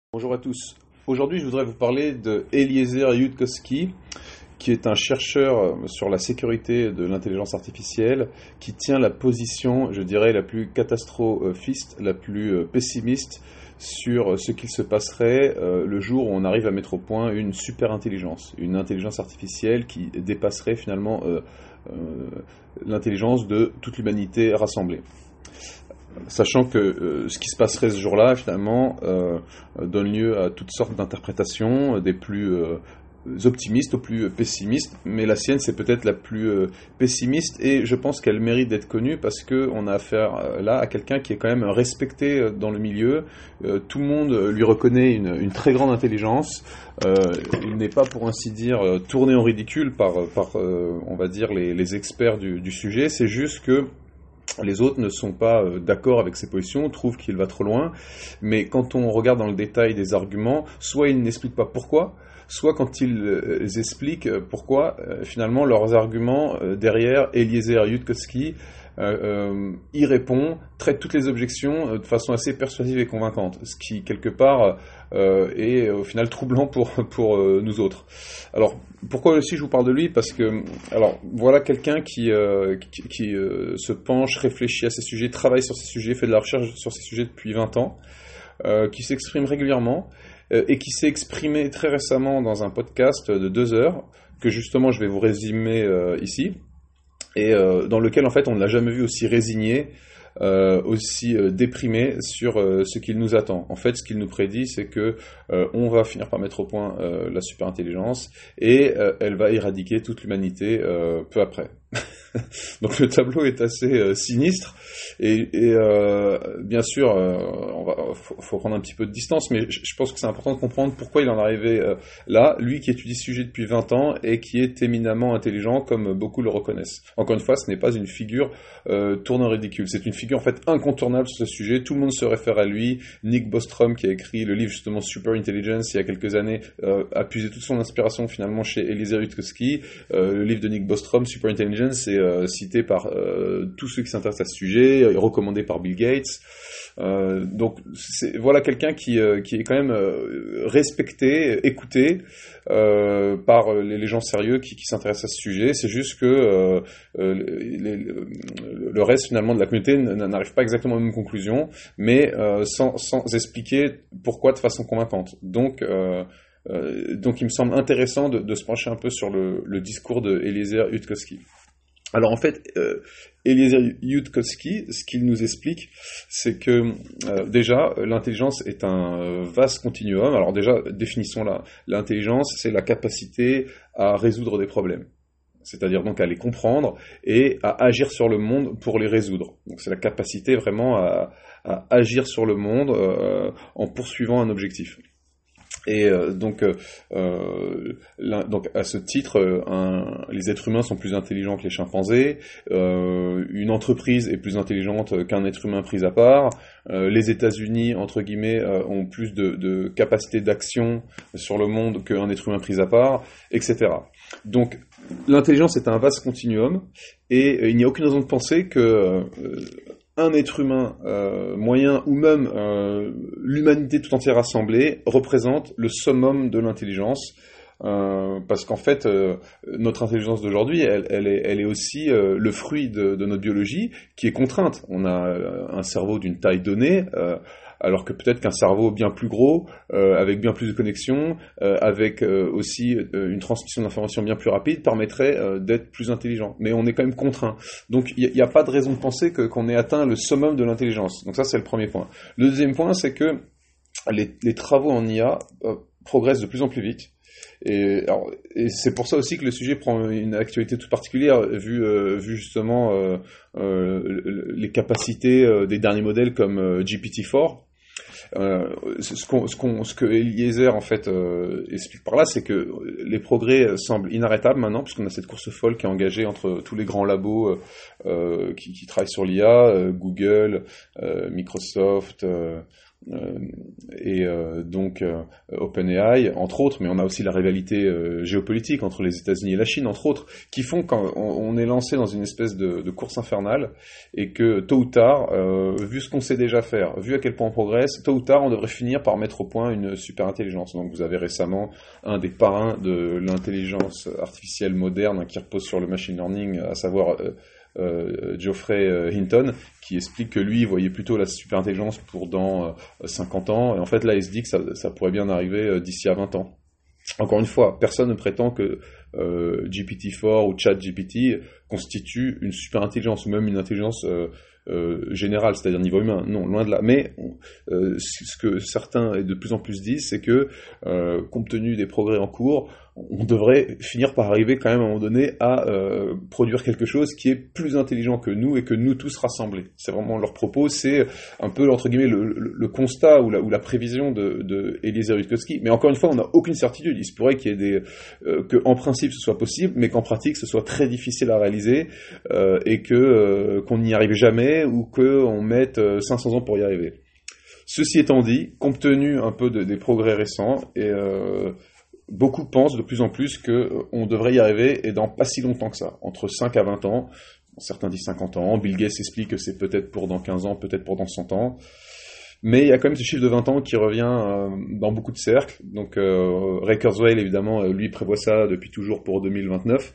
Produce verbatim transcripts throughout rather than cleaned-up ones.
Bonjour à tous. Aujourd'hui, je voudrais vous parler de Eliezer Yudkowsky, qui est un chercheur sur la sécurité de l'intelligence artificielle, qui tient la position, je dirais, la plus catastrophiste, la plus pessimiste sur ce qu'il se passerait euh, le jour où on arrive à mettre au point une super intelligence, une intelligence artificielle qui dépasserait finalement euh, euh, l'intelligence de toute l'humanité rassemblée. Sachant que euh, ce qui se passerait ce jour-là, finalement, euh, donne lieu à toutes sortes d'interprétations, des plus euh, optimistes aux plus pessimistes, mais la sienne, c'est peut-être la plus euh, pessimiste, et je pense qu'elle mérite d'être connue parce qu'on a affaire euh, là à quelqu'un qui est quand même respecté euh, dans le milieu. Euh, tout le monde lui reconnaît une, une très grande intelligence. Euh, il n'est pas, pour ainsi dire, euh, tourné en ridicule par, par euh, on va dire, les, les experts du, du sujet. C'est juste que les autres ne sont pas euh, d'accord avec ses positions, trouvent qu'il va trop loin, mais quand on regarde dans le détail des arguments, soit ils n'expliquent pas pourquoi, soit quand ils euh, expliquent pourquoi, euh, finalement, leurs arguments euh, derrière Eliezer Yudkowsky euh, euh, y répond, traite toutes les objections euh, de façon assez persuasive et convaincante, ce qui, quelque part, euh, est au final troublant pour, pour euh, nous autres. Alors, pourquoi aussi je vous parle de lui? Parce que, alors, voilà quelqu'un qui, euh, qui, qui euh, se penche, réfléchit à ces sujets, travaille sur ces sujets, fait de la recherche sur ces sujets depuis vingt ans, euh, qui s'exprime régulièrement, euh, et qui s'est exprimé très récemment dans un podcast de deux heures, que justement je vais vous résumer euh, ici, et euh, dans lequel en fait on ne l'a jamais vu aussi résigné, Euh, aussi euh, déprimé sur euh, ce qu'il nous attend. En fait, ce qu'il nous prédit, c'est que euh, on va finir par mettre au point euh, la super-intelligence et euh, elle va éradiquer toute l'humanité euh, peu après. Donc le tableau est assez euh, sinistre et, et euh, bien sûr, euh, on va, faut, faut prendre un petit peu de distance, mais je, je pense que c'est important de comprendre pourquoi il en est arrivé euh, là, lui qui étudie ce sujet depuis vingt ans et qui est éminemment intelligent comme beaucoup le reconnaissent. Encore une fois, ce n'est pas une figure euh, tournant ridicule, c'est une figure en fait incontournable sur ce sujet, tout le monde se réfère à lui. Nick Bostrom, qui a écrit le livre justement Super Intelligence il y a quelques années, euh, a puisé toute son inspiration finalement chez Eliezer Yudkowsky. Euh, le livre de Nick Bostrom, Super Intelligence, est euh, cité par euh, tous ceux qui s'intéressent à ce sujet, euh, recommandé par Bill Gates. Euh, donc c'est, voilà quelqu'un qui, euh, qui est quand même euh, respecté, écouté euh, par les, les gens sérieux qui, qui s'intéressent à ce sujet. C'est juste que euh, euh, les, les, le reste finalement de la communauté n'arrive pas exactement aux mêmes conclusions, mais euh, sans, sans expliquer pourquoi de façon convaincante. Donc euh, euh, donc il me semble intéressant de, de se pencher un peu sur le, le discours de Eliezer Yudkowsky. Alors en fait, euh, Eliezer Yudkowsky, ce qu'il nous explique, c'est que euh, déjà, l'intelligence est un euh, vaste continuum. Alors déjà, définissons-la. L'intelligence, c'est la capacité à résoudre des problèmes. C'est-à-dire donc à les comprendre et à agir sur le monde pour les résoudre. Donc c'est la capacité vraiment à, à agir sur le monde euh, en poursuivant un objectif. Et euh, donc, euh, donc, à ce titre, euh, un, les êtres humains sont plus intelligents que les chimpanzés, euh, une entreprise est plus intelligente qu'un être humain pris à part, euh, les États-Unis, entre guillemets, euh, ont plus de, de capacité d'action sur le monde qu'un être humain pris à part, et cetera. Donc, l'intelligence est un vaste continuum, et euh, il n'y a aucune raison de penser que euh, un être humain euh, moyen ou même euh, l'humanité tout entière rassemblée représente le summum de l'intelligence, euh, parce qu'en fait euh, notre intelligence d'aujourd'hui elle, elle, est, elle est aussi euh, le fruit de, de notre biologie qui est contrainte. On a euh, un cerveau d'une taille donnée, euh, alors que peut-être qu'un cerveau bien plus gros, euh, avec bien plus de connexions, euh, avec euh, aussi euh, une transmission d'informations bien plus rapide, permettrait euh, d'être plus intelligent. Mais on est quand même contraint. Donc il n'y a, a pas de raison de penser que, qu'on ait atteint le summum de l'intelligence. Donc ça, c'est le premier point. Le deuxième point, c'est que les, les travaux en I A euh, progressent de plus en plus vite. Et, alors, et c'est pour ça aussi que le sujet prend une actualité toute particulière, vu, euh, vu justement euh, euh, les capacités euh, des derniers modèles comme euh, G P T quatre. Euh, ce, qu'on, ce, qu'on, ce que Eliezer en fait euh, explique par là, c'est que les progrès semblent inarrêtables maintenant, puisqu'on a cette course folle qui est engagée entre tous les grands labos euh, qui, qui travaillent sur l'I A, euh, Google, euh, Microsoft, euh, Euh, et euh, donc euh, OpenAI, entre autres, mais on a aussi la rivalité euh, géopolitique entre les États-Unis et la Chine, entre autres, qui font qu'on on est lancé dans une espèce de, de course infernale, et que tôt ou tard, euh, vu ce qu'on sait déjà faire, vu à quel point on progresse, tôt ou tard on devrait finir par mettre au point une super intelligence. Donc vous avez récemment un des parrains de l'intelligence artificielle moderne, hein, qui repose sur le machine learning, à savoir euh, Euh, Geoffrey euh, Hinton, qui explique que lui voyait plutôt la superintelligence pour dans euh, cinquante ans, et en fait là il se dit que ça, ça pourrait bien arriver euh, d'ici à vingt ans. Encore une fois, personne ne prétend que euh, G P T quatre ou ChatGPT constitue une superintelligence, ou même une intelligence euh, euh, générale, c'est-à-dire niveau humain. Non, loin de là. Mais euh, ce que certains et de plus en plus disent, c'est que, euh, compte tenu des progrès en cours, on devrait finir par arriver quand même à un moment donné à euh, produire quelque chose qui est plus intelligent que nous et que nous tous rassemblés. C'est vraiment leur propos, c'est un peu, entre guillemets, le, le, le constat ou la, ou la prévision de, de Eliezer Yudkowsky. Mais encore une fois, on n'a aucune certitude. Il se pourrait qu'il y ait des, euh, que en principe ce soit possible, mais qu'en pratique ce soit très difficile à réaliser, euh, et que euh, qu'on n'y arrive jamais, ou qu'on mette euh, cinq cents ans pour y arriver. Ceci étant dit, compte tenu un peu de, des progrès récents, et euh, beaucoup pensent de plus en plus qu'on devrait y arriver, et dans pas si longtemps que ça, entre cinq à vingt ans, certains disent cinquante ans, Bill Gates explique que c'est peut-être pour dans quinze ans, peut-être pour dans cent ans, mais il y a quand même ce chiffre de vingt ans qui revient euh, dans beaucoup de cercles. Donc euh, Ray Kurzweil, évidemment, lui prévoit ça depuis toujours pour deux mille vingt-neuf.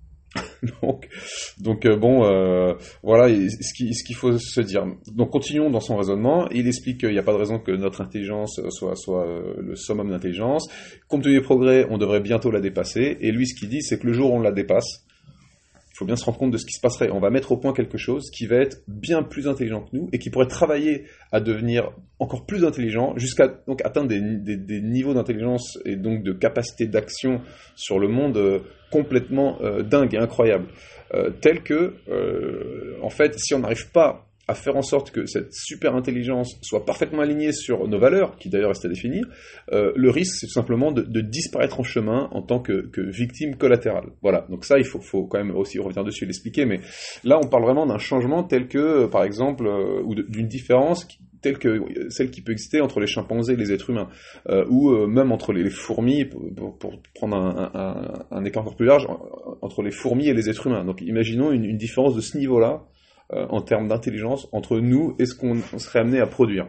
donc, donc euh, bon, euh, voilà ce qu'il ce qu'il faut se dire. Donc continuons dans son raisonnement. Il explique qu'il n'y a pas de raison que notre intelligence soit, soit euh, le summum d'intelligence. Compte tenu des progrès, on devrait bientôt la dépasser. Et lui, ce qu'il dit, c'est que le jour où on la dépasse, il faut bien se rendre compte de ce qui se passerait. On va mettre au point quelque chose qui va être bien plus intelligent que nous, et qui pourrait travailler à devenir encore plus intelligent, jusqu'à donc atteindre des, des, des niveaux d'intelligence et donc de capacité d'action sur le monde euh, complètement euh, dingue et incroyable. Euh, tel que, euh, en fait, si on n'arrive pas à faire en sorte que cette super intelligence soit parfaitement alignée sur nos valeurs, qui d'ailleurs restent à définir, euh, le risque, c'est tout simplement de, de disparaître en chemin en tant que, que victime collatérale. Voilà, donc ça, il faut, faut quand même aussi revenir dessus et l'expliquer, mais là, on parle vraiment d'un changement tel que, par exemple, euh, ou de, d'une différence qui, telle que celle qui peut exister entre les chimpanzés et les êtres humains, euh, ou euh, même entre les, les fourmis, pour, pour prendre un, un, un écart encore plus large, entre les fourmis et les êtres humains. Donc imaginons une, une différence de ce niveau-là, Euh, en termes d'intelligence, entre nous et ce qu'on serait amené à produire.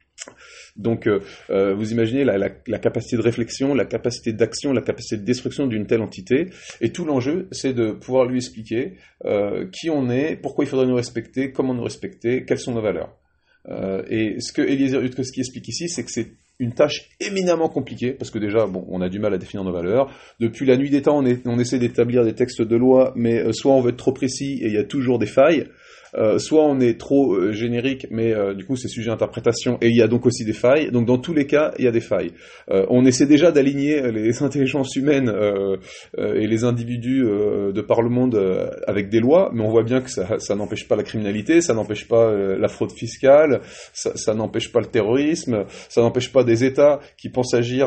Donc, euh, euh, vous imaginez la, la, la capacité de réflexion, la capacité d'action, la capacité de destruction d'une telle entité, et tout l'enjeu, c'est de pouvoir lui expliquer euh, qui on est, pourquoi il faudrait nous respecter, comment nous respecter, quelles sont nos valeurs. Euh, et ce que Eliezer Yudkowsky explique ici, c'est que c'est une tâche éminemment compliquée, parce que déjà, bon, on a du mal à définir nos valeurs. Depuis la nuit des temps, on, est, on essaie d'établir des textes de loi, mais euh, soit on veut être trop précis, et il y a toujours des failles, Euh, soit on est trop euh, générique, mais euh, du coup c'est sujet à interprétation, et il y a donc aussi des failles. Donc dans tous les cas, il y a des failles. Euh, on essaie déjà d'aligner les intelligences humaines euh, euh, et les individus euh, de par le monde euh, avec des lois, mais on voit bien que ça, ça n'empêche pas la criminalité, ça n'empêche pas euh, la fraude fiscale, ça, ça n'empêche pas le terrorisme, ça n'empêche pas des États qui pensent agir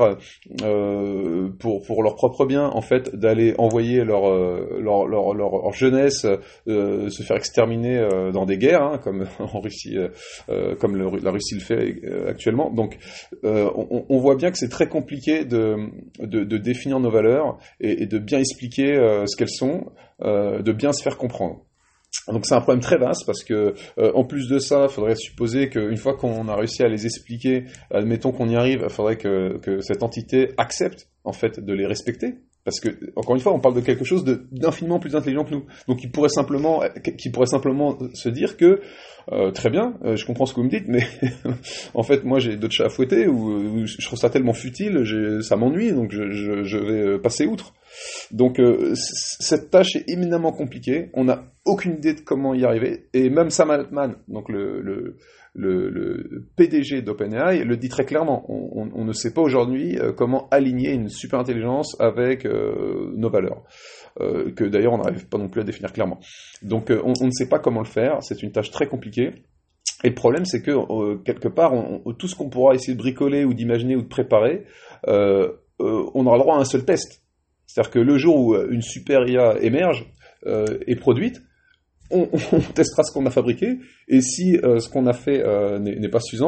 euh, pour pour leur propre bien, en fait, d'aller envoyer leur euh, leur, leur, leur, leur jeunesse euh, se faire exterminer euh, dans des guerres, hein, comme en Russie, euh, comme le, la Russie le fait euh, actuellement. Donc, euh, on, on voit bien que c'est très compliqué de, de, de définir nos valeurs et, et de bien expliquer euh, ce qu'elles sont, euh, de bien se faire comprendre. Donc c'est un problème très vaste, parce que euh, en plus de ça, il faudrait supposer qu'une fois qu'on a réussi à les expliquer, admettons qu'on y arrive, il faudrait que, que cette entité accepte en fait de les respecter. Parce que, encore une fois, on parle de quelque chose de, d'infiniment plus intelligent que nous. Donc, il pourrait simplement, qui pourrait simplement se dire que, euh, très bien, euh, je comprends ce que vous me dites, mais en fait, moi, j'ai d'autres chats à fouetter, ou, ou je trouve ça tellement futile, j'ai, ça m'ennuie, donc je, je, je vais passer outre. Donc, euh, c- cette tâche est éminemment compliquée. On n'a aucune idée de comment y arriver. Et même Sam Altman, donc le, le Le, le P D G d'OpenAI le dit très clairement. On, on, on ne sait pas aujourd'hui euh, comment aligner une super intelligence avec euh, nos valeurs, euh, que d'ailleurs on n'arrive pas non plus à définir clairement. Donc euh, on, on ne sait pas comment le faire. C'est une tâche très compliquée. Et le problème, c'est que euh, quelque part, on, on, tout ce qu'on pourra essayer de bricoler ou d'imaginer ou de préparer, euh, euh, on aura le droit à un seul test. C'est-à-dire que le jour où une super I A émerge, euh, est produite, On, on testera ce qu'on a fabriqué, et si euh, ce qu'on a fait euh, n'est, n'est pas suffisant,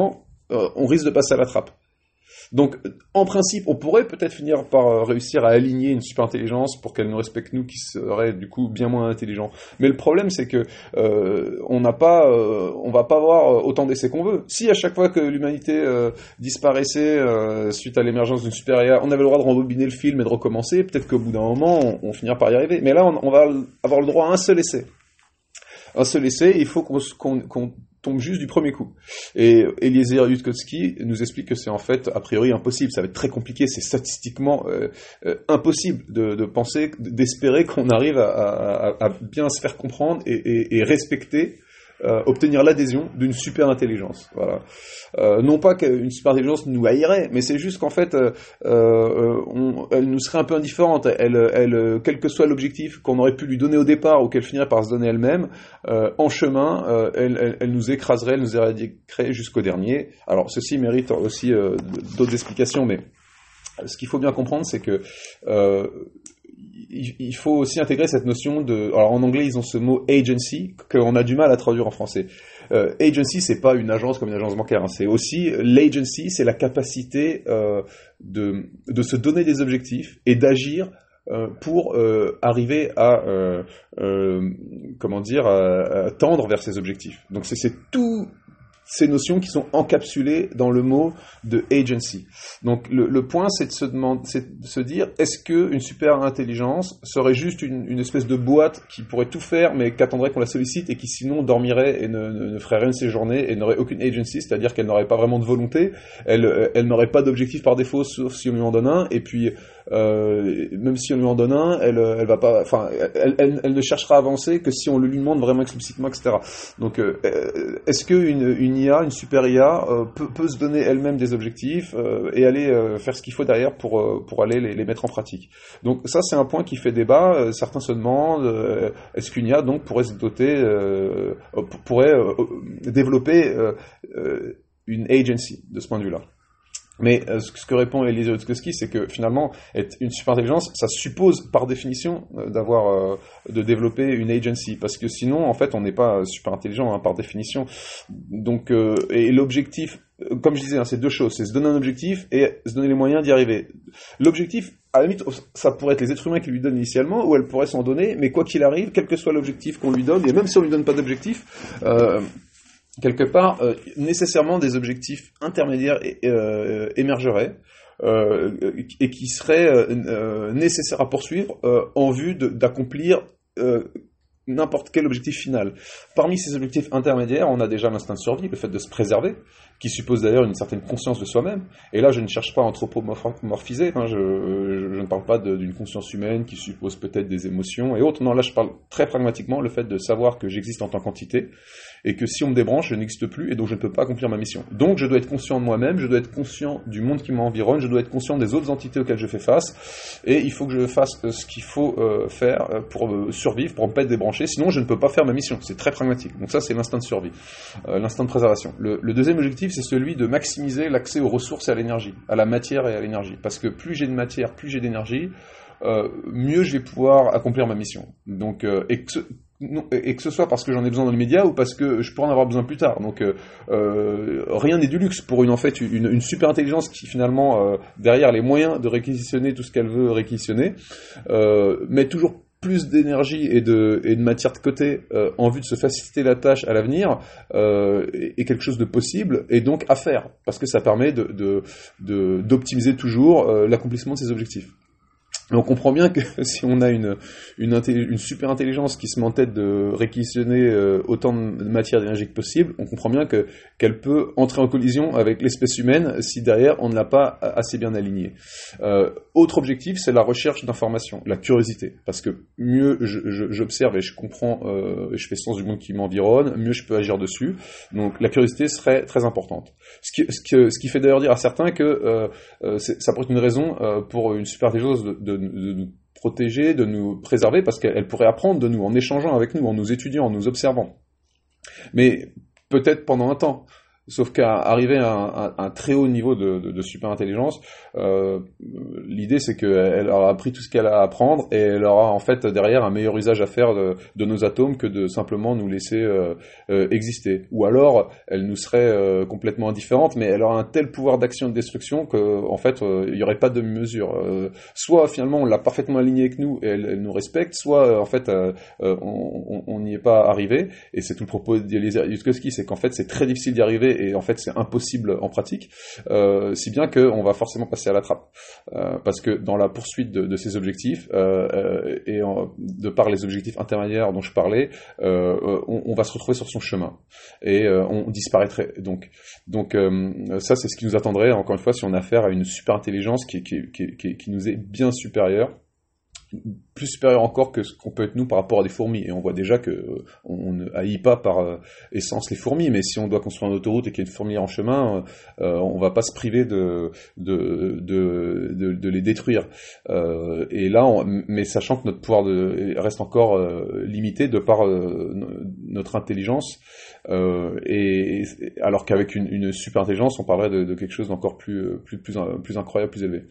euh, on risque de passer à la trappe. Donc, en principe, on pourrait peut-être finir par euh, réussir à aligner une super intelligence pour qu'elle nous respecte nous, qui serait du coup bien moins intelligent. Mais le problème, c'est que euh, on n'a pas, euh, on va pas avoir autant d'essais qu'on veut. Si à chaque fois que l'humanité euh, disparaissait euh, suite à l'émergence d'une super A I, on avait le droit de rembobiner le film et de recommencer, peut-être qu'au bout d'un moment, on, on finira par y arriver. Mais là, on, on va avoir le droit à un seul essai. Un seul essai, il faut qu'on, qu'on, qu'on tombe juste du premier coup. Et Eliezer Yudkowsky nous explique que c'est en fait a priori impossible, ça va être très compliqué, c'est statistiquement euh, euh, impossible de, de penser, d'espérer qu'on arrive à, à, à bien se faire comprendre et, et, et respecter, euh, obtenir l'adhésion d'une super intelligence. Voilà. Euh, non pas qu'une super intelligence nous haïrait, mais c'est juste qu'en fait, euh, euh, on, elle nous serait un peu indifférente. Elle, elle, quel que soit l'objectif qu'on aurait pu lui donner au départ ou qu'elle finirait par se donner elle-même, euh, en chemin, euh, elle, elle, elle nous écraserait, elle nous éradiquerait jusqu'au dernier. Alors, ceci mérite aussi euh, d'autres explications, mais ce qu'il faut bien comprendre, c'est que euh, il faut aussi intégrer cette notion de... Alors en anglais, ils ont ce mot agency, qu'on a du mal à traduire en français. Euh, agency, c'est pas une agence comme une agence bancaire, hein. C'est aussi... L'agency, c'est la capacité euh, de, de se donner des objectifs et d'agir euh, pour euh, arriver à... Euh, euh, comment dire à, à tendre vers ces objectifs. Donc c'est, c'est tout... ces notions qui sont encapsulées dans le mot de agency. Donc le, le point, c'est de se demander, c'est de se dire, est-ce que une super intelligence serait juste une, une espèce de boîte qui pourrait tout faire, mais qu'attendrait qu'on la sollicite et qui sinon dormirait et ne, ne, ne ferait rien de ses journées et n'aurait aucune agency, c'est-à-dire qu'elle n'aurait pas vraiment de volonté, elle, elle n'aurait pas d'objectif par défaut, sauf si on lui en donne un, et puis euh, même si on lui en donne un, elle, elle va pas, enfin, elle, elle, elle ne cherchera à avancer que si on le lui demande vraiment explicitement, et cetera. Donc, euh, est-ce que une, une I A, une super I A, euh, peut, peut se donner elle-même des objectifs euh, et aller euh, faire ce qu'il faut derrière pour euh, pour aller les, les mettre en pratique. Donc ça, c'est un point qui fait débat. Euh, certains se demandent euh, est-ce qu'une I A donc pourrait se doter, euh, pourrait euh, développer euh, euh, une agency de ce point de vue-là. Mais euh, ce que répond Eliezer Yudkowsky, c'est que finalement, être une super intelligence, ça suppose par définition euh, d'avoir, euh, de développer une agency, parce que sinon, en fait, on n'est pas super intelligent hein, par définition. Donc, euh, et l'objectif, euh, comme je disais, hein, c'est deux choses, c'est se donner un objectif et se donner les moyens d'y arriver. L'objectif, à la limite, ça pourrait être les êtres humains qui lui donnent initialement, ou elle pourrait s'en donner, mais quoi qu'il arrive, quel que soit l'objectif qu'on lui donne, et même si on lui donne pas d'objectif, euh, quelque part, euh, nécessairement des objectifs intermédiaires euh, émergeraient euh, et qui seraient euh, nécessaires à poursuivre euh, en vue de, d'accomplir euh, n'importe quel objectif final. Parmi ces objectifs intermédiaires, on a déjà l'instinct de survie, le fait de se préserver, qui suppose d'ailleurs une certaine conscience de soi-même. Et là, je ne cherche pas à anthropomorphiser, hein, je, je, je ne parle pas de, d'une conscience humaine qui suppose peut-être des émotions et autres. Non, là, je parle très pragmatiquement, le fait de savoir que j'existe en tant qu'entité, et que si on me débranche, je n'existe plus, et donc je ne peux pas accomplir ma mission. Donc je dois être conscient de moi-même, je dois être conscient du monde qui m'environne, je dois être conscient des autres entités auxquelles je fais face, et il faut que je fasse euh, ce qu'il faut euh, faire pour euh, survivre, pour ne pas être débranché, sinon je ne peux pas faire ma mission. C'est très pragmatique. Donc ça, c'est l'instinct de survie, euh, l'instinct de préservation. Le, le deuxième objectif, c'est celui de maximiser l'accès aux ressources et à l'énergie, à la matière et à l'énergie. Parce que plus j'ai de matière, plus j'ai d'énergie, euh, mieux je vais pouvoir accomplir ma mission. Donc, euh, et que ce, Non, et que ce soit parce que j'en ai besoin dans l'immédiat ou parce que je pourrais en avoir besoin plus tard. Donc euh, euh, rien n'est du luxe pour une en fait une, une super intelligence qui finalement euh, derrière les moyens de réquisitionner tout ce qu'elle veut réquisitionner, euh, met toujours plus d'énergie et de, et de matière de côté euh, en vue de se faciliter la tâche à l'avenir euh, est quelque chose de possible et donc à faire parce que ça permet de, de, de, d'optimiser toujours euh, l'accomplissement de ses objectifs. Mais on comprend bien que si on a une, une, intelli- une super intelligence qui se met en tête de réquisitionner euh, autant de matière d'énergie que possible, on comprend bien que, qu'elle peut entrer en collision avec l'espèce humaine si derrière on ne l'a pas assez bien alignée. Euh, autre objectif, c'est la recherche d'informations, la curiosité. Parce que mieux je, je, j'observe et je comprends, euh, et je fais sens du monde qui m'environne, mieux je peux agir dessus. Donc la curiosité serait très importante. Ce qui, ce qui, ce qui fait d'ailleurs dire à certains que euh, euh, c'est, ça pourrait être une raison euh, pour une super intelligence de, de de nous protéger, de nous préserver, parce qu'elle pourrait apprendre de nous, en échangeant avec nous, en nous étudiant, en nous observant. Mais peut-être pendant un temps. Sauf qu'à arriver à un, un, un très haut niveau de, de, de super intelligence, euh, l'idée c'est qu'elle aura appris tout ce qu'elle a à apprendre et elle aura en fait derrière un meilleur usage à faire de, de nos atomes que de simplement nous laisser euh, euh, exister. Ou alors elle nous serait euh, complètement indifférente, mais elle aura un tel pouvoir d'action et de destruction que en fait euh, il n'y aurait pas de mesure. Euh, soit finalement on l'a parfaitement alignée avec nous et elle, elle nous respecte, soit euh, en fait euh, euh, on n'y est pas arrivé. Et c'est tout le propos d'Eliezer Yudkowsky, c'est qu'en fait c'est très difficile d'y arriver et en fait c'est impossible en pratique, euh, si bien qu'on va forcément passer à la trappe. Euh, parce que dans la poursuite de, de ces objectifs, euh, et en, de par les objectifs intermédiaires dont je parlais, euh, on, on va se retrouver sur son chemin. Et euh, on disparaîtrait. Donc, donc euh, ça c'est ce qui nous attendrait, encore une fois, si on a affaire à une super intelligence qui, qui, qui, qui, qui nous est bien supérieure, plus supérieur encore que ce qu'on peut être nous par rapport à des fourmis, et on voit déjà que euh, on ne haït pas par euh, essence les fourmis, mais si on doit construire une autoroute et qu'il y a une fourmilière en chemin, euh, on va pas se priver de de de, de, de les détruire. Euh, et là, on, mais sachant que notre pouvoir de, reste encore euh, limité de par euh, notre intelligence, euh, et, et alors qu'avec une, une super intelligence, on parlerait de, de quelque chose d'encore plus plus plus plus incroyable, plus élevé.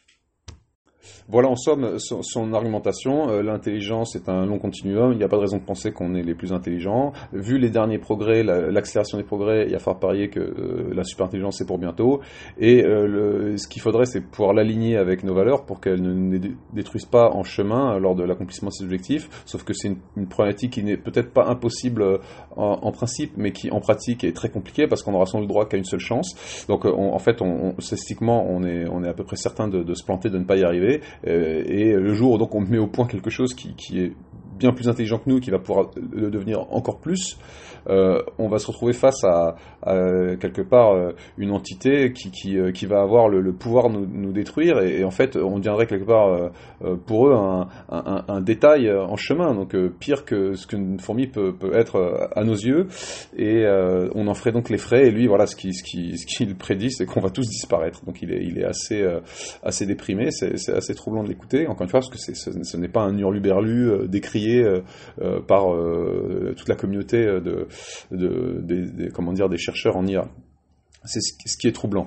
Voilà en somme son, son argumentation. Euh, l'intelligence est un long continuum, il n'y a pas de raison de penser qu'on est les plus intelligents. Vu les derniers progrès, la, l'accélération des progrès, il y a fort parier que euh, la superintelligence c'est pour bientôt. Et euh, le, ce qu'il faudrait c'est pouvoir l'aligner avec nos valeurs pour qu'elles ne nous détruisent pas en chemin lors de l'accomplissement de ces objectifs. Sauf que c'est une, une problématique qui n'est peut-être pas impossible en, en principe, mais qui en pratique est très compliquée parce qu'on aura sans le droit qu'à une seule chance. Donc on, en fait, on, on, statistiquement, on est, on est à peu près certain de, de se planter, de ne pas y arriver. Et le jour où donc on met au point quelque chose qui, qui est bien plus intelligent que nous, qui va pouvoir le devenir encore plus, euh, on va se retrouver face à, à quelque part euh, une entité qui, qui, euh, qui va avoir le, le pouvoir de nous, nous détruire, et, et en fait on deviendrait quelque part euh, euh, pour eux un, un, un détail en chemin, donc euh, pire que ce qu'une fourmi peut, peut être euh, à nos yeux, et euh, on en ferait donc les frais, et lui voilà ce qu'il ce qui, ce qu'il prédit c'est qu'on va tous disparaître, donc il est, il est assez, euh, assez déprimé, c'est, c'est assez troublant de l'écouter, encore une fois parce que c'est, ce, ce n'est pas un hurluberlu euh, décrié Euh, euh, par euh, toute la communauté de, de, de, de, comment dire, des chercheurs en I A. C'est ce, ce qui est troublant.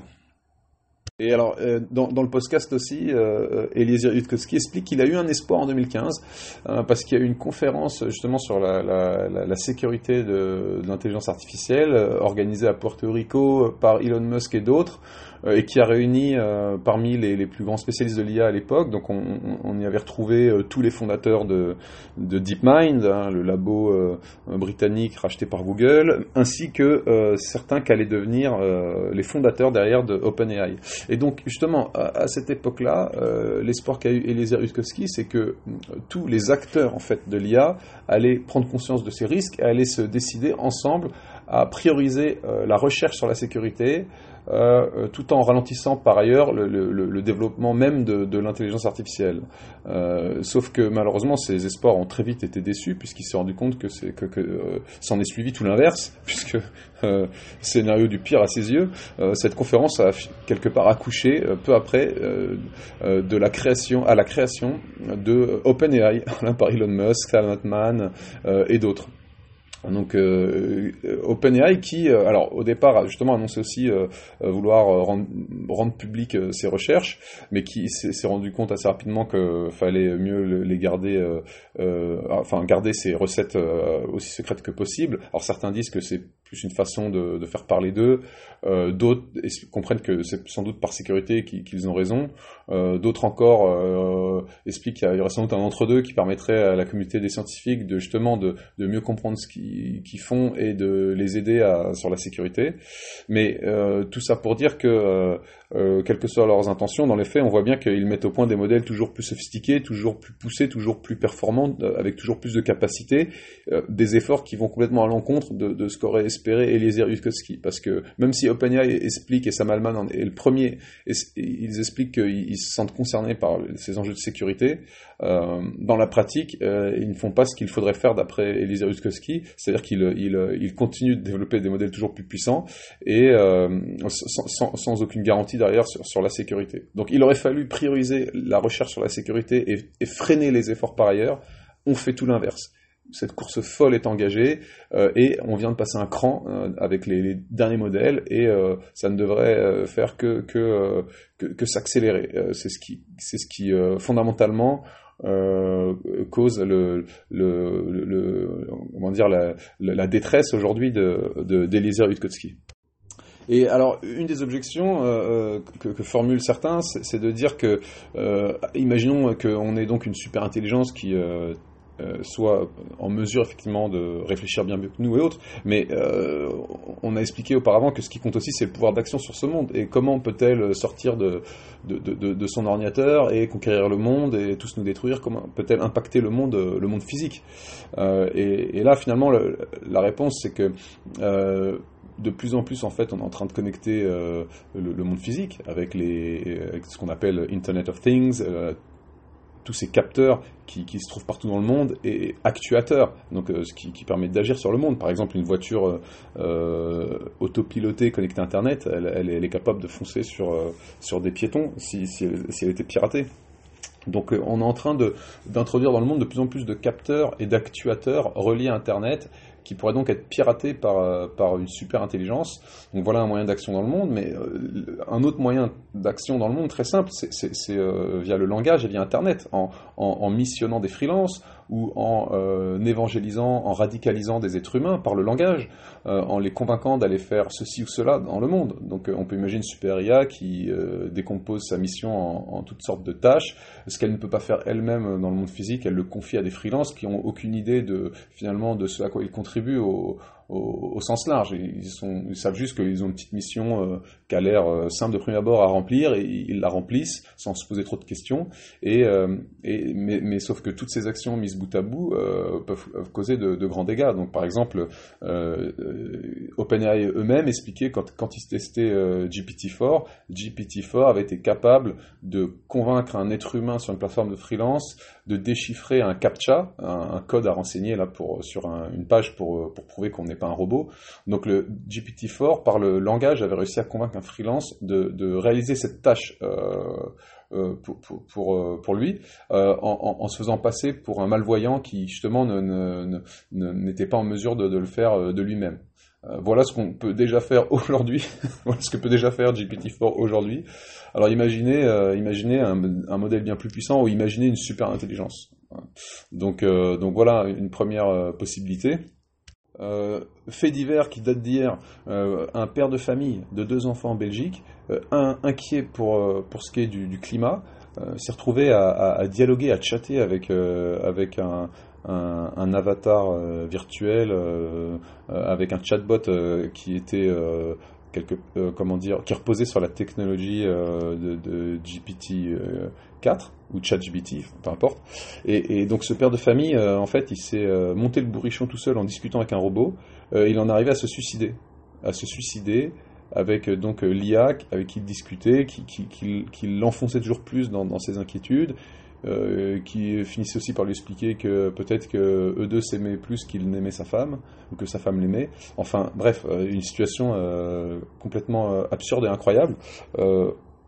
Et alors, euh, dans, dans le podcast aussi, euh, Eliezer Yudkowsky explique qu'il a eu un espoir en deux mille quinze, euh, parce qu'il y a eu une conférence justement sur la, la, la, la sécurité de, de l'intelligence artificielle, euh, organisée à Puerto Rico par Elon Musk et d'autres, euh, et qui a réuni euh, parmi les, les plus grands spécialistes de l'I A à l'époque. Donc on, on, on y avait retrouvé euh, tous les fondateurs de, de DeepMind, hein, le labo euh, britannique racheté par Google, ainsi que euh, certains qui allaient devenir euh, les fondateurs derrière de OpenAI. Et donc, justement, à, à cette époque-là, euh, l'espoir qu'a eu Eliezer Yudkowsky, c'est que euh, tous les acteurs en fait, de l'I A allaient prendre conscience de ces risques et allaient se décider ensemble à prioriser euh, la recherche sur la sécurité, euh, tout en ralentissant par ailleurs le, le, le développement même de, de l'intelligence artificielle. Euh, sauf que malheureusement, ces espoirs ont très vite été déçus, puisqu'il s'est rendu compte que, c'est, que, que euh, s'en est suivi tout l'inverse, puisque euh, scénario du pire à ses yeux, euh, cette conférence a quelque part accouché euh, peu après euh, euh, de la création, à la création de OpenAI par Elon Musk, Sam Altman euh, et d'autres. Donc euh, OpenAI qui, euh, alors au départ justement annonçait aussi euh, vouloir rendre, rendre public euh, ses recherches, mais qui s'est, s'est rendu compte assez rapidement qu'il fallait mieux les garder, euh, euh, enfin garder ses recettes euh, aussi secrètes que possible. Alors certains disent que c'est plus une façon de, de faire parler d'eux, euh, d'autres comprennent que c'est sans doute par sécurité qu'ils, qu'ils ont raison, euh, d'autres encore euh, expliquent qu'il y aurait sans doute un entre-deux qui permettrait à la communauté des scientifiques de justement de, de mieux comprendre ce qui qui font et de les aider à, sur la sécurité. Mais euh, tout ça pour dire que, euh, euh, quelles que soient leurs intentions, dans les faits, on voit bien qu'ils mettent au point des modèles toujours plus sophistiqués, toujours plus poussés, toujours plus performants, avec toujours plus de capacités, euh, des efforts qui vont complètement à l'encontre de, de ce qu'aurait espéré Eliezer Yudkowsky. Parce que même si OpenAI explique, et Sam Altman est le premier, et, ils expliquent qu'ils se sentent concernés par ces enjeux de sécurité, euh, dans la pratique, euh, ils ne font pas ce qu'il faudrait faire d'après Eliezer Yudkowsky, c'est-à-dire qu'il il, il continue de développer des modèles toujours plus puissants et euh, sans, sans, sans aucune garantie derrière sur, sur la sécurité. Donc il aurait fallu prioriser la recherche sur la sécurité et, et freiner les efforts par ailleurs. On fait tout l'inverse. cette course folle est engagée euh, et on vient de passer un cran euh, avec les, les derniers modèles et euh, ça ne devrait euh, faire que que, euh, que, que s'accélérer. Euh, c'est ce qui c'est ce qui euh, fondamentalement euh, cause le, le, le, le comment dire la, la détresse aujourd'hui de, de d'Eliezer Yudkowsky. Et alors, une des objections euh, que, que formulent certains, c'est, c'est de dire que, euh, imaginons qu'on ait donc une super intelligence qui euh, euh, soit en mesure effectivement de réfléchir bien mieux que nous et autres, mais euh, on a expliqué auparavant que ce qui compte aussi, c'est le pouvoir d'action sur ce monde. Et comment peut-elle sortir de, de, de, de son ordinateur et conquérir le monde et tous nous détruire? Comment peut-elle impacter le monde, le monde physique? euh, et, et là, finalement, le, la réponse, c'est que euh, de plus en plus, en fait, on est en train de connecter euh, le, le monde physique avec, les, avec ce qu'on appelle Internet of Things, euh, tous ces capteurs qui, qui se trouvent partout dans le monde, et actuateurs, donc euh, ce qui, qui permet d'agir sur le monde. Par exemple, une voiture euh, autopilotée connectée à Internet, elle, elle, elle est capable de foncer sur, euh, sur des piétons si, si, elle, si elle était piratée. Donc euh, on est en train de, d'introduire dans le monde de plus en plus de capteurs et d'actuateurs reliés à Internet, qui pourraient donc être piratés par, par une super intelligence. Donc voilà un moyen d'action dans le monde, mais euh, un autre moyen d'action dans le monde, très simple, c'est, c'est, c'est euh, via le langage et via Internet, en, en, en missionnant des freelances, ou en euh, évangélisant, en radicalisant des êtres humains par le langage, euh, en les convainquant d'aller faire ceci ou cela dans le monde. Donc euh, on peut imaginer une super I A qui euh, décompose sa mission en, en toutes sortes de tâches. Ce qu'elle ne peut pas faire elle-même dans le monde physique, elle le confie à des freelances qui n'ont aucune idée de, finalement, de ce à quoi ils contribuent au, au, au sens large. Ils, sont, ils savent juste qu'ils ont une petite mission euh, qui a l'air euh, simple de premier abord à remplir, et ils la remplissent sans se poser trop de questions. Et, euh, et, mais, mais sauf que toutes ces actions mises bout à bout euh, peuvent, peuvent causer de, de grands dégâts. Donc par exemple, euh, euh, OpenAI eux-mêmes expliquaient quand, quand ils testaient euh, G P T quatre, G P T quatre avait été capable de convaincre un être humain sur une plateforme de freelance de déchiffrer un captcha, un, un code à renseigner là pour, sur un, une page pour, pour prouver qu'on n'est pas un robot. Donc le G P T quatre, par le langage, avait réussi à convaincre un freelance de, de réaliser cette tâche euh, euh, pour, pour, pour, pour lui, euh, en, en se faisant passer pour un malvoyant qui justement ne, ne, ne, n'était pas en mesure de, de le faire de lui-même. Euh, voilà ce qu'on peut déjà faire aujourd'hui, voilà ce que peut déjà faire G P T quatre aujourd'hui. Alors imaginez, euh, imaginez un, un modèle bien plus puissant, ou imaginez une super intelligence. Donc, euh, donc voilà une première euh, possibilité. Euh, fait divers qui date d'hier, euh, un père de famille de deux enfants en Belgique, euh, un inquiet pour, euh, pour ce qui est du, du climat, euh, s'est retrouvé à, à, à dialoguer, à chatter avec, euh, avec un, un, un avatar euh, virtuel, euh, euh, avec un chatbot euh, qui était euh, quelque, euh, comment dire, qui reposait sur la technologie euh, de, de G P T quatre ou ChatGPT, peu importe. Et, et donc ce père de famille, euh, en fait, il s'est euh, monté le bourrichon tout seul en discutant avec un robot. Euh, il en est arrivé à se suicider, à se suicider avec euh, donc l'I A avec qui il discutait, qui, qui, qui, qui l'enfonçait toujours plus dans, dans ses inquiétudes, euh, qui finissait aussi par lui expliquer que peut-être que eux deux s'aimaient plus qu'il n'aimait sa femme, ou que sa femme l'aimait. Enfin, bref, euh, une situation euh, complètement euh, absurde et incroyable. Euh,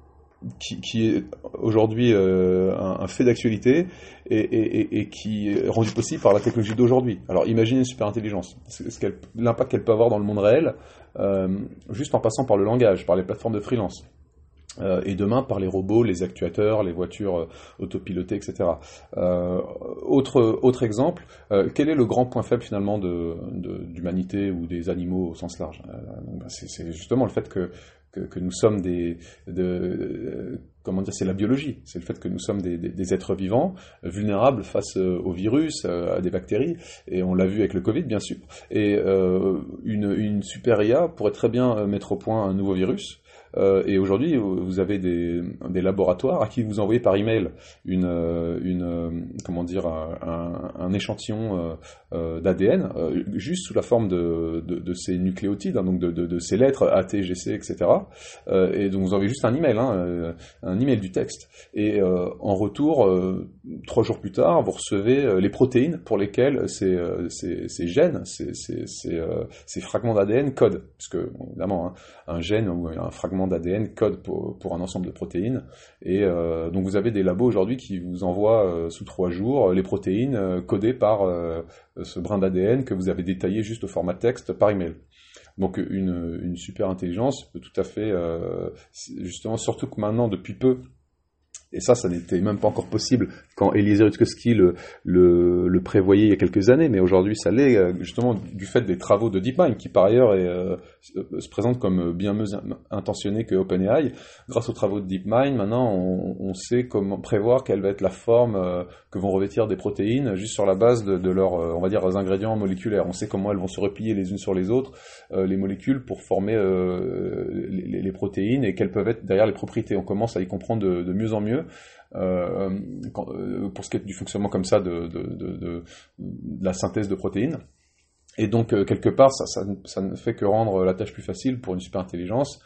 Qui, qui est aujourd'hui euh, un, un fait d'actualité et, et, et qui est rendu possible par la technologie d'aujourd'hui. Alors imaginez une super intelligence, ce qu'elle, l'impact qu'elle peut avoir dans le monde réel, euh, juste en passant par le langage, par les plateformes de freelance. Euh, et demain par les robots, les actuateurs, les voitures euh, autopilotées, et cetera. Euh, autre, autre exemple, euh, quel est le grand point faible finalement de, de, d'humanité ou des animaux au sens large? euh, c'est, c'est justement le fait que Que, que nous sommes des, de, euh, comment dire, c'est la biologie, c'est le fait que nous sommes des, des, des êtres vivants, vulnérables face euh, aux virus, euh, à des bactéries, et on l'a vu avec le Covid bien sûr, et euh, une, une super I A pourrait très bien mettre au point un nouveau virus. Euh, et aujourd'hui, vous avez des, des laboratoires à qui vous envoyez par email une, une comment dire, un, un échantillon euh, d'A D N, euh, juste sous la forme de, de, de ces nucléotides, hein, donc de, de, de ces lettres A, T, G, C, et cetera. Euh, et donc vous envoyez juste un email, hein, un email du texte. Et euh, en retour, euh, trois jours plus tard, vous recevez les protéines pour lesquelles ces, ces, ces gènes, ces, ces, ces, ces fragments d'A D N codent. Parce que, bon, évidemment, hein, un gène ou un fragment fragments d'A D N codent pour, pour un ensemble de protéines. Et euh, donc vous avez des labos aujourd'hui qui vous envoient euh, sous trois jours les protéines euh, codées par euh, ce brin d'A D N que vous avez détaillé juste au format texte par email. Donc une, une super intelligence peut tout à fait, euh, justement, surtout que maintenant, depuis peu, et ça, ça n'était même pas encore possible quand Eliezer Yudkowsky le, le, le prévoyait il y a quelques années, mais aujourd'hui ça l'est, justement, du fait des travaux de DeepMind, qui par ailleurs est, euh, se présente comme bien mieux intentionné que OpenAI. Grâce aux travaux de DeepMind, maintenant, on, on sait comment prévoir quelle va être la forme euh, que vont revêtir des protéines, juste sur la base de, de leurs, on va dire, leurs ingrédients moléculaires. On sait comment elles vont se replier les unes sur les autres, euh, les molécules, pour former euh, les, les protéines, et quelles peuvent être derrière les propriétés. On commence à y comprendre de, de mieux en mieux. Euh, quand, euh, pour ce qui est du fonctionnement comme ça de, de, de, de, de la synthèse de protéines. Et donc, euh, quelque part, ça, ça, ça ne fait que rendre la tâche plus facile pour une super intelligence.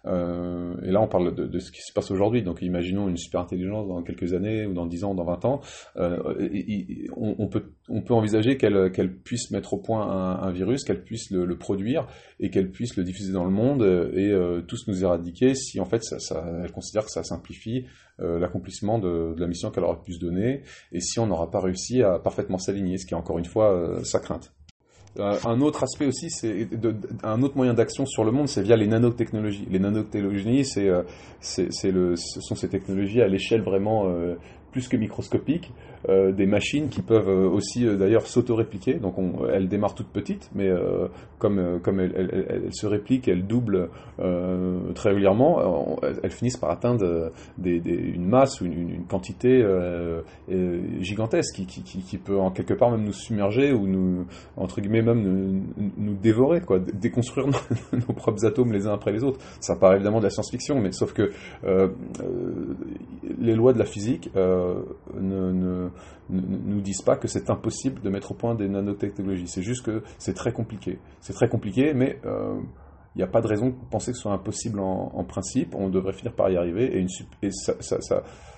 Euh, et là, on parle de, de ce qui se passe aujourd'hui. Donc, imaginons une super intelligence dans quelques années, ou dans dix ans, ou dans vingt ans. Euh, et, et, on, on, peut, on peut envisager qu'elle, qu'elle puisse mettre au point un, un virus, qu'elle puisse le, le produire, et qu'elle puisse le diffuser dans le monde, et euh, tous nous éradiquer si, en fait, ça, ça, elle considère que ça simplifie euh, l'accomplissement de, de la mission qu'elle aura pu se donner, et si on n'aura pas réussi à parfaitement s'aligner, ce qui est encore une fois euh, sa crainte. Euh, un autre aspect aussi, c'est de, de, un autre moyen d'action sur le monde, c'est via les nanotechnologies. Les nanotechnologies, c'est, euh, c'est, c'est le, ce sont ces technologies à l'échelle vraiment euh, plus que microscopique, euh, des machines qui peuvent euh, aussi euh, d'ailleurs s'auto-répliquer. Donc on, elles démarrent toutes petites, mais euh, comme, euh, comme elles, elles, elles, elles se répliquent, elles doublent euh, très régulièrement, elles, elles finissent par atteindre des, des, une masse ou une, une quantité euh, euh, gigantesque qui, qui, qui peut en quelque part même nous submerger ou nous, entre guillemets, même nous, nous dévorer, quoi, déconstruire nos, nos propres atomes les uns après les autres. Ça paraît évidemment de la science-fiction, mais sauf que euh, euh, les lois de la physique euh, ne, ne, ne nous disent pas que c'est impossible de mettre au point des nanotechnologies. C'est juste que c'est très compliqué. C'est très compliqué, mais euh, il n'y a pas de raison de penser que ce soit impossible en, en principe. On devrait finir par y arriver, et, une, et ça, ça, ça,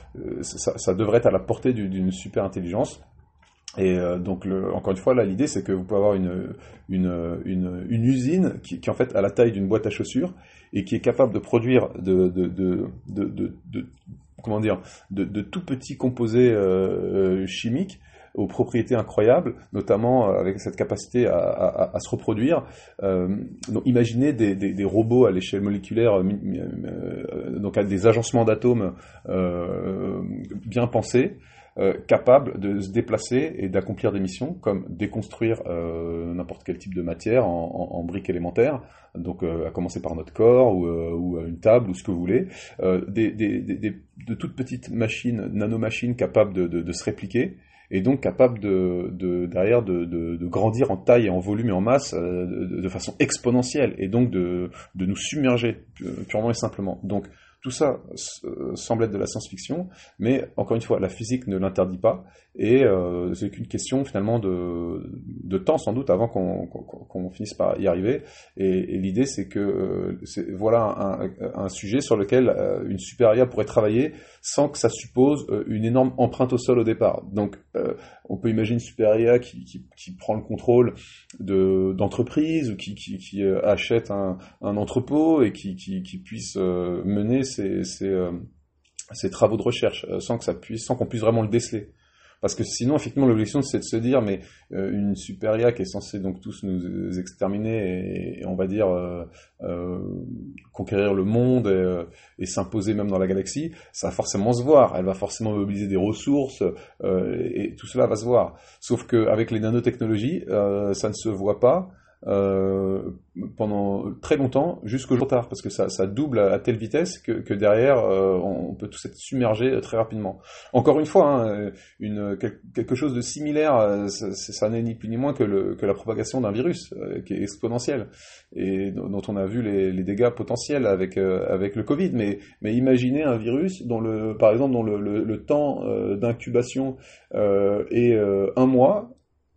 ça, ça devrait être à la portée du, d'une super intelligence. Et euh, donc, le, encore une fois, là, l'idée, c'est que vous pouvez avoir une, une, une, une usine qui, qui, en fait, a la taille d'une boîte à chaussures et qui est capable de produire de, de, de, de, de, de comment dire, de, de tout petits composés euh, chimiques aux propriétés incroyables, notamment avec cette capacité à, à, à se reproduire. Euh, donc, imaginez des, des, des robots à l'échelle moléculaire, euh, donc à des agencements d'atomes euh, bien pensés, Euh, capable de se déplacer et d'accomplir des missions comme déconstruire euh, n'importe quel type de matière en, en, en briques élémentaires, donc euh, à commencer par notre corps ou, euh, ou une table ou ce que vous voulez, euh, des, des, des, des, de toutes petites machines, nanomachines capables de, de, de se répliquer, et donc capables de, de, derrière de, de, de grandir en taille et en volume et en masse euh, de, de façon exponentielle, et donc de, de nous submerger purement et simplement. Donc tout ça euh, semble être de la science-fiction, mais encore une fois, la physique ne l'interdit pas, et euh, c'est qu'une question finalement de, de temps sans doute avant qu'on, qu'on, qu'on finisse par y arriver. Et, et l'idée, c'est que euh, c'est, voilà un, un sujet sur lequel euh, une super I A pourrait travailler sans que ça suppose euh, une énorme empreinte au sol au départ. Donc, euh, on peut imaginer une super I A qui, qui, qui prend le contrôle de, d'entreprises, ou qui, qui, qui euh, achète un, un entrepôt et qui, qui, qui puisse euh, mener ces, ces, euh, ces travaux de recherche euh, sans que ça puisse, sans qu'on puisse vraiment le déceler. Parce que sinon, effectivement, l'objection, c'est de se dire, mais euh, une super I A qui est censée donc tous nous exterminer et, et on va dire euh, euh, conquérir le monde et, euh, et s'imposer même dans la galaxie, ça va forcément se voir. Elle va forcément mobiliser des ressources euh, et, et tout cela va se voir. Sauf qu'avec les nanotechnologies, euh, ça ne se voit pas. Euh, pendant très longtemps, jusqu'au jour tard, parce que ça, ça double à, à telle vitesse que, que derrière, euh, on peut tous être submergé très rapidement. Encore une fois, hein, une, quelque chose de similaire, ça, ça n'est ni plus ni moins que, le, que la propagation d'un virus, euh, qui est exponentielle, et dont on a vu les, les dégâts potentiels avec, euh, avec le Covid. Mais, mais imaginez un virus dont le, par exemple, dont le, le, le temps euh, d'incubation euh, est euh, un mois,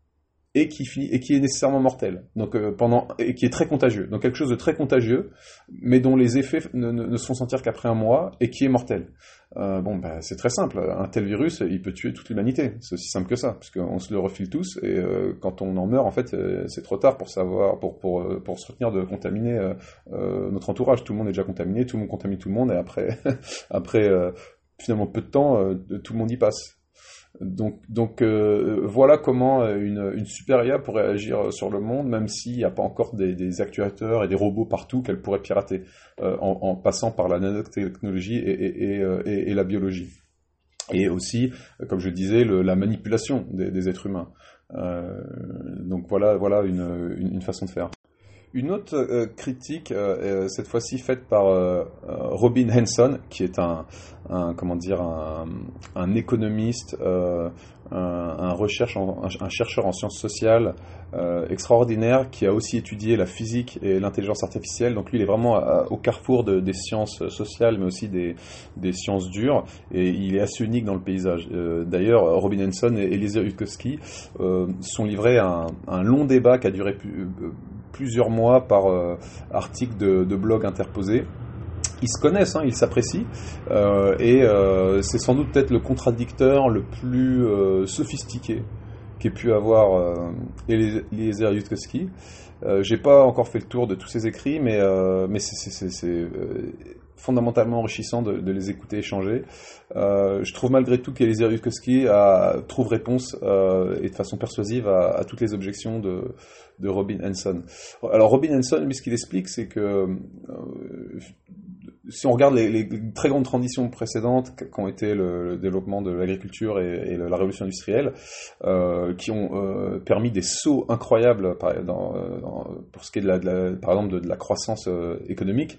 et qui finit et qui est nécessairement mortel. Donc euh, pendant et qui est très contagieux. Donc quelque chose de très contagieux, mais dont les effets ne, ne, ne se font sentir qu'après un mois et qui est mortel. Euh, bon, bah, c'est très simple. Un tel virus, il peut tuer toute l'humanité. C'est aussi simple que ça, puisqu'on se le refile tous et euh, quand on en meurt, en fait, euh, c'est trop tard pour savoir, pour pour euh, pour se retenir de contaminer euh, euh, notre entourage. Tout le monde est déjà contaminé, tout le monde contamine tout le monde et après après euh, finalement peu de temps, euh, tout le monde y passe. Donc, donc euh, voilà comment une, une super I A pourrait agir sur le monde, même s'il n'y a pas encore des, des actuateurs et des robots partout qu'elle pourrait pirater, euh, en, en passant par la nanotechnologie et, et, et, et, et la biologie. Et aussi, comme je disais, le, la manipulation des, des êtres humains. Euh, donc voilà, voilà une, une, une façon de faire. Une autre euh, critique, euh, cette fois-ci faite par euh, Robin Hanson, qui est un, un comment dire, un, un économiste, euh, un, un, recherche en, un, un chercheur en sciences sociales euh, extraordinaire, qui a aussi étudié la physique et l'intelligence artificielle. Donc lui, il est vraiment à, au carrefour de, des sciences sociales, mais aussi des, des sciences dures, et il est assez unique dans le paysage. Euh, d'ailleurs, Robin Hanson et Eliezer Yudkowsky euh, sont livrés à un, un long débat qui a duré plus, euh, plusieurs mois par euh, articles de, de blog interposés. Ils se connaissent, hein, ils s'apprécient, euh, et euh, c'est sans doute peut-être le contradicteur le plus euh, sophistiqué qu'ait pu avoir euh, Eliezer Yudkowsky. Euh, j'ai pas encore fait le tour de tous ses écrits, mais, euh, mais c'est, c'est, c'est, c'est euh, fondamentalement enrichissant de, de les écouter échanger. Euh, je trouve malgré tout qu'Eliezer Yudkowsky a, trouve réponse euh, et de façon persuasive à, à toutes les objections de, de Robin Hanson. Alors Robin Hanson, lui, ce qu'il explique, c'est que euh, si on regarde les, les très grandes transitions précédentes qui ont été le, le développement de l'agriculture et, et la révolution industrielle, euh, qui ont euh, permis des sauts incroyables par, dans, dans, pour ce qui est de la, de la, par exemple de, de la croissance euh, économique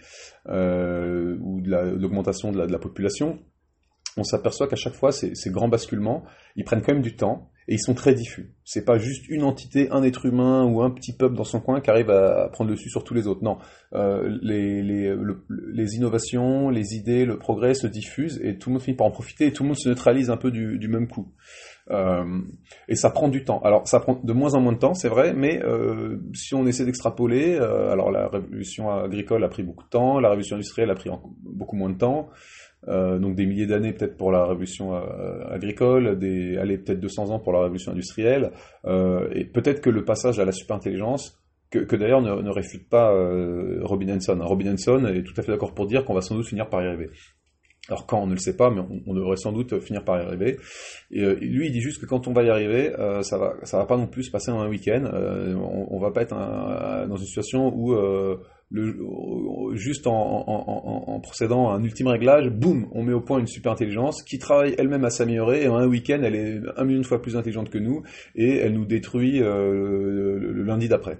euh, ou de, la, de l'augmentation de la, de la population, on s'aperçoit qu'à chaque fois, ces, ces grands basculements, ils prennent quand même du temps et ils sont très diffus. C'est pas juste une entité, un être humain ou un petit peuple dans son coin qui arrive à, à prendre le dessus sur tous les autres. Non, euh, les, les, le, les innovations, les idées, le progrès se diffusent et tout le monde finit par en profiter et tout le monde se neutralise un peu du, du même coup. Euh, et ça prend du temps. Alors ça prend de moins en moins de temps, c'est vrai, mais euh, si on essaie d'extrapoler, euh, alors la révolution agricole a pris beaucoup de temps, la révolution industrielle a pris beaucoup moins de temps. Euh, donc des milliers d'années peut-être pour la révolution euh, agricole, des, allez, peut-être deux cents ans pour la révolution industrielle, euh, et peut-être que le passage à la superintelligence, que, que d'ailleurs ne, ne réfute pas euh, Robin Hanson. Robin Hanson est tout à fait d'accord pour dire qu'on va sans doute finir par y arriver. Alors quand on ne le sait pas, mais on, on devrait sans doute finir par y arriver. Et euh, lui, il dit juste que quand on va y arriver, euh, ça va, ça va pas non plus se passer en un week-end. Euh, on, on va pas être un, dans une situation où euh, le, juste en, en, en, en procédant à un ultime réglage, boum, on met au point une super intelligence qui travaille elle-même à s'améliorer. Et en un week-end, elle est un million de fois plus intelligente que nous et elle nous détruit euh, le, le lundi d'après.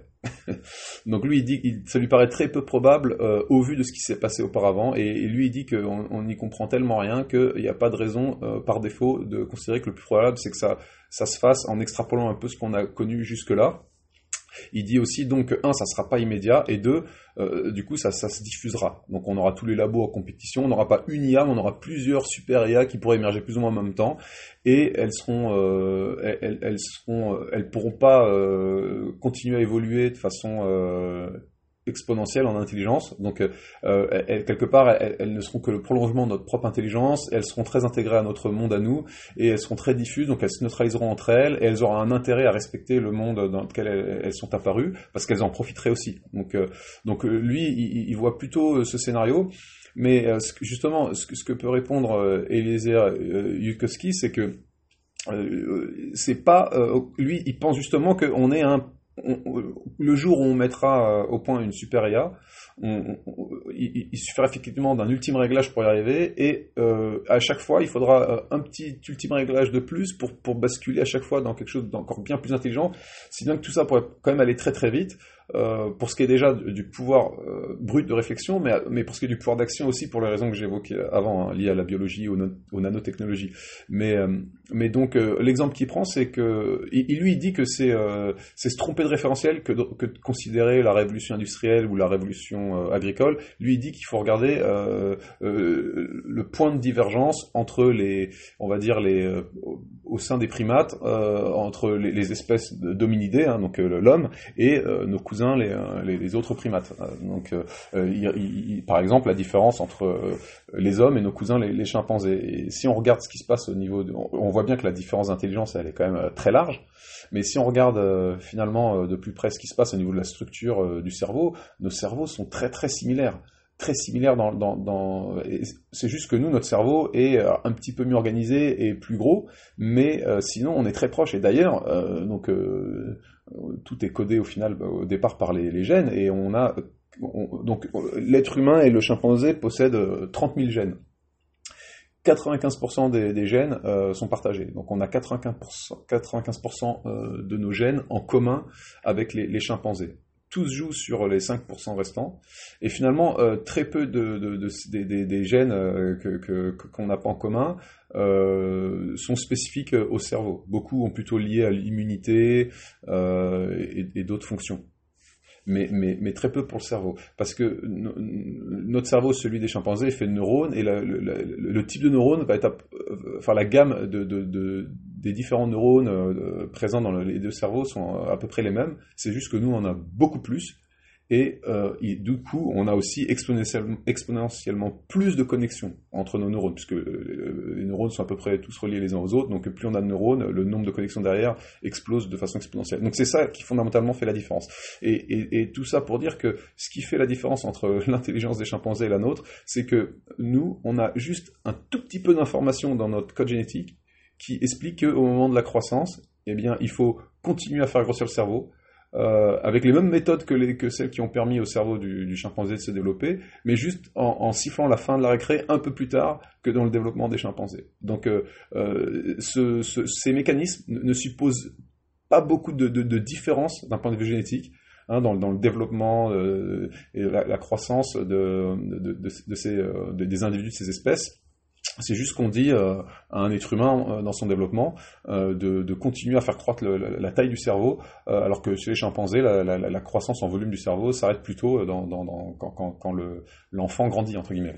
Donc lui il dit que ça lui paraît très peu probable euh, au vu de ce qui s'est passé auparavant, et, et lui il dit qu'on n'y comprend tellement rien qu'il n'y a pas de raison euh, par défaut de considérer que le plus probable c'est que ça, ça se fasse en extrapolant un peu ce qu'on a connu jusque-là. Il dit aussi donc que un, ça sera pas immédiat, et deux, euh, du coup ça, ça se diffusera. Donc on aura tous les labos en compétition, on n'aura pas une I A, mais on aura plusieurs super I A qui pourraient émerger plus ou moins en même temps, et elles seront, euh, elles, elles seront, elles pourront pas euh, continuer à évoluer de façon euh, exponentielle en intelligence. Donc, euh, elles, quelque part, elles, elles ne seront que le prolongement de notre propre intelligence. Elles seront très intégrées à notre monde à nous, et elles seront très diffuses. Donc, elles se neutraliseront entre elles, et elles auront un intérêt à respecter le monde dans lequel elles, elles sont apparues, parce qu'elles en profiteraient aussi. Donc, euh, donc lui, il, il voit plutôt ce scénario. Mais euh, justement, ce que, ce que peut répondre euh, Eliezer euh, Yudkowsky, c'est que euh, c'est pas euh, lui, il pense justement qu'on est un On, le jour où on mettra au point une super I A, on, on, il, il suffira effectivement d'un ultime réglage pour y arriver, et euh, à chaque fois il faudra un petit ultime réglage de plus pour, pour basculer à chaque fois dans quelque chose d'encore bien plus intelligent, si bien que tout ça pourrait quand même aller très très vite. Euh, pour ce qui est déjà du, du pouvoir euh, brut de réflexion, mais, mais pour ce qui est du pouvoir d'action aussi, pour les raisons que j'évoquais avant, hein, liées à la biologie, aux, no- aux nanotechnologies. Mais, euh, mais donc, euh, l'exemple qu'il prend, c'est que, il, il lui dit que c'est, euh, c'est se tromper de référentiel que de, que de considérer la révolution industrielle ou la révolution euh, agricole. Lui, il dit qu'il faut regarder euh, euh, le point de divergence entre les, on va dire, les, euh, au sein des primates, euh, entre les, les espèces d'hominidés, hein, donc euh, l'homme, et euh, nos cousins, les, les, les autres primates. Donc, euh, il, il, par exemple, la différence entre euh, les hommes et nos cousins, les, les chimpanzés. Et si on regarde ce qui se passe au niveau, de, on, on voit bien que la différence d'intelligence, elle est quand même euh, très large. Mais si on regarde euh, finalement euh, de plus près ce qui se passe au niveau de la structure euh, du cerveau, nos cerveaux sont très très similaires. Très similaires dans, dans, dans... c'est juste que nous, notre cerveau est un petit peu mieux organisé et plus gros, mais euh, sinon on est très proche. Et d'ailleurs, euh, donc euh, tout est codé au final, au départ par les, les gènes, et on a on, donc l'être humain et le chimpanzé possèdent trente mille gènes. quatre-vingt-quinze pour cent des, des gènes euh, sont partagés. Donc on a quatre-vingt-quinze pour cent, quatre-vingt-quinze pour cent euh, de nos gènes en commun avec les, les chimpanzés. Tous jouent sur les cinq pour cent restants, et finalement euh, très peu de, de, de, de, de des gènes euh, que, que, qu'on n'a pas en commun euh, sont spécifiques au cerveau. Beaucoup ont plutôt lié à l'immunité euh, et, et d'autres fonctions. Mais, mais, mais très peu pour le cerveau. Parce que no, notre cerveau, celui des chimpanzés, est fait de neurones, et la, le, le, le type de neurone va être, à, enfin la gamme de, de, de, des différents neurones euh, présents dans les deux cerveaux sont à peu près les mêmes. C'est juste que nous, on en a beaucoup plus. Et, euh, et du coup, on a aussi exponentiellement, exponentiellement plus de connexions entre nos neurones, puisque euh, les neurones sont à peu près tous reliés les uns aux autres, donc plus on a de neurones, le nombre de connexions derrière explose de façon exponentielle. Donc c'est ça qui fondamentalement fait la différence. Et, et, et tout ça pour dire que ce qui fait la différence entre l'intelligence des chimpanzés et la nôtre, c'est que nous, on a juste un tout petit peu d'informations dans notre code génétique qui explique qu'au moment de la croissance, eh bien, il faut continuer à faire grossir le cerveau, Euh, avec les mêmes méthodes que, les, que celles qui ont permis au cerveau du, du chimpanzé de se développer, mais juste en, en sifflant la fin de la récré un peu plus tard que dans le développement des chimpanzés. Donc euh, euh, ce, ce, ces mécanismes ne, ne supposent pas beaucoup de, de, de différence d'un point de vue génétique, hein, dans, dans le développement euh, et la, la croissance de, de, de, de ces, euh, de, des individus de ces espèces. C'est juste qu'on dit euh, à un être humain euh, dans son développement euh, de, de continuer à faire croître le, la, la taille du cerveau, euh, alors que chez les chimpanzés, la, la, la croissance en volume du cerveau s'arrête plutôt dans, dans, dans, quand, quand, quand le, l'enfant grandit, entre guillemets.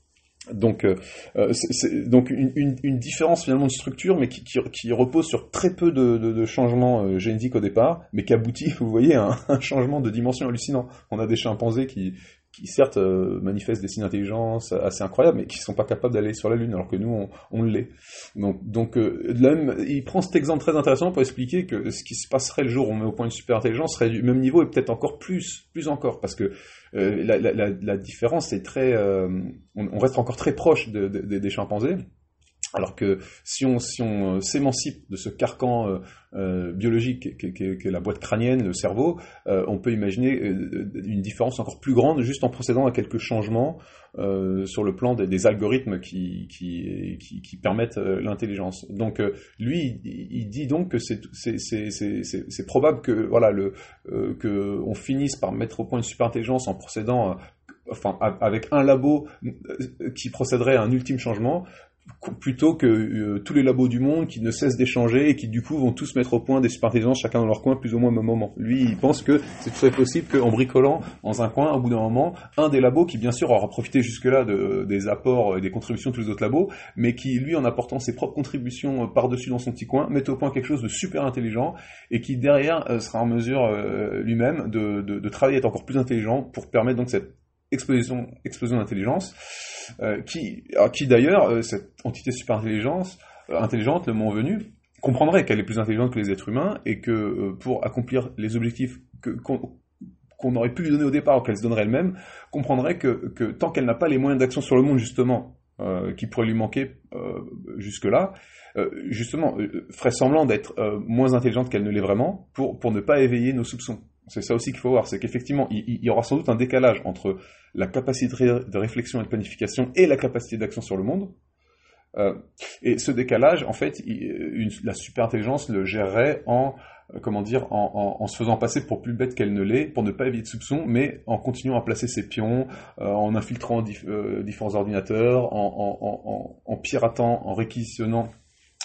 Donc, euh, c'est, c'est, donc une, une, une différence finalement de structure, mais qui, qui, qui repose sur très peu de, de, de changements euh, génétiques au départ, mais qui aboutit, vous voyez, à un, un changement de dimension hallucinant. On a des chimpanzés qui, qui certes euh, manifestent des signes d'intelligence assez incroyables, mais qui ne sont pas capables d'aller sur la Lune, alors que nous, on, on l'est. Donc, donc euh, là même, il prend cet exemple très intéressant pour expliquer que ce qui se passerait le jour où on met au point une super intelligence serait du même niveau, et peut-être encore plus, plus encore, parce que euh, la, la, la, la différence est très... Euh, on, on reste encore très proche de, de, de, des chimpanzés, alors que si on, si on s'émancipe de ce carcan euh, euh, biologique qu'est, qu'est, qu'est la boîte crânienne, le cerveau, euh, on peut imaginer euh, une différence encore plus grande juste en procédant à quelques changements euh, sur le plan des, des algorithmes qui, qui, qui, qui permettent euh, l'intelligence. Donc euh, lui, il, il dit donc que c'est, c'est, c'est, c'est, c'est, c'est probable que voilà le euh, que on finisse par mettre au point une super intelligence en procédant, euh, enfin avec un labo qui procéderait à un ultime changement, plutôt que euh, tous les labos du monde qui ne cessent d'échanger et qui du coup vont tous mettre au point des super-intelligences chacun dans leur coin plus ou moins au même moment. Lui, il pense que c'est tout à fait possible qu'en bricolant dans un coin, au bout d'un moment, un des labos qui bien sûr aura profité jusque-là de, des apports et des contributions de tous les autres labos, mais qui lui, en apportant ses propres contributions par-dessus dans son petit coin, mette au point quelque chose de super intelligent et qui derrière euh, sera en mesure euh, lui-même de, de, de travailler à être encore plus intelligent pour permettre donc cette explosion, explosion d'intelligence. Euh, qui, qui d'ailleurs, euh, cette entité super intelligence, euh, intelligente, le moment venu, comprendrait qu'elle est plus intelligente que les êtres humains et que euh, pour accomplir les objectifs que, qu'on, qu'on aurait pu lui donner au départ ou qu'elle se donnerait elle-même, comprendrait que, que tant qu'elle n'a pas les moyens d'action sur le monde justement euh, qui pourraient lui manquer euh, jusque-là, euh, justement euh, ferait semblant d'être euh, moins intelligente qu'elle ne l'est vraiment pour, pour ne pas éveiller nos soupçons. C'est ça aussi qu'il faut voir, c'est qu'effectivement, il, il y aura sans doute un décalage entre la capacité de réflexion et de planification et la capacité d'action sur le monde. Euh, et ce décalage, en fait, il, une, la super-intelligence le gérerait en, euh, comment dire, en, en, en se faisant passer pour plus bête qu'elle ne l'est, pour ne pas éviter de soupçons, mais en continuant à placer ses pions, euh, en infiltrant dif, euh, différents ordinateurs, en, en, en, en piratant, en réquisitionnant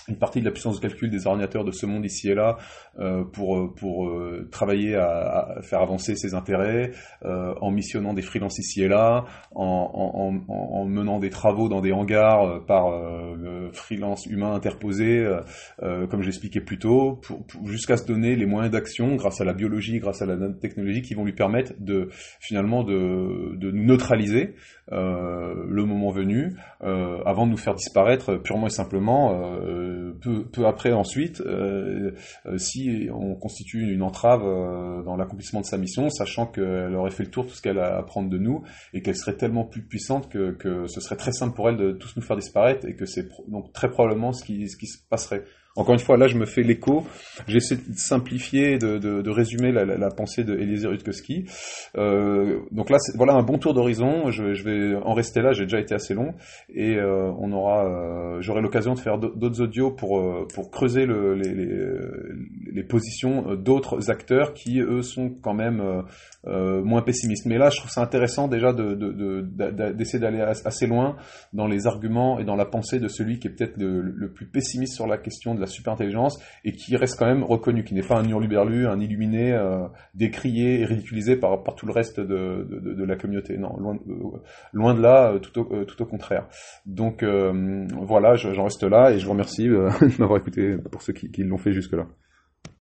une partie de la puissance de calcul des ordinateurs de ce monde ici et là euh, pour pour euh, travailler à, à faire avancer ses intérêts, euh, en missionnant des freelances ici et là, en, en, en, en menant des travaux dans des hangars euh, par euh, freelance humains interposés, euh, euh, comme j'expliquais plus tôt, pour, pour, jusqu'à se donner les moyens d'action grâce à la biologie, grâce à la nanotechnologie, qui vont lui permettre de finalement de, de nous neutraliser euh, le moment venu, euh, avant de nous faire disparaître purement et simplement euh, peu, peu après ensuite, euh, euh, si on constitue une entrave euh, dans l'accomplissement de sa mission, sachant qu'elle aurait fait le tour de tout ce qu'elle a à apprendre de nous, et qu'elle serait tellement plus puissante que, que ce serait très simple pour elle de tous nous faire disparaître, et que c'est pro- donc très probablement ce qui, ce qui se passerait. Encore une fois, là, je me fais l'écho. J'essaie de simplifier, de, de, de résumer la, la, la pensée de Eliezer Yudkowsky. Euh, donc là, c'est, voilà un bon tour d'horizon. Je, je vais en rester là. J'ai déjà été assez long, et euh, on aura, euh, j'aurai l'occasion de faire d'autres audios pour euh, pour creuser le, les, les, les positions d'autres acteurs qui, eux, sont quand même euh, euh, moins pessimistes. Mais là, je trouve ça intéressant déjà de, de, de, de, d'essayer d'aller assez loin dans les arguments et dans la pensée de celui qui est peut-être le, le plus pessimiste sur la question de la superintelligence, et qui reste quand même reconnu, qui n'est pas un hurluberlu, un illuminé, euh, décrié et ridiculisé par, par tout le reste de, de, de la communauté. Non, loin, euh, loin de là, tout au, euh, tout au contraire. Donc euh, voilà, j'en reste là, et je vous remercie euh, de m'avoir écouté, pour ceux qui, qui l'ont fait jusque-là.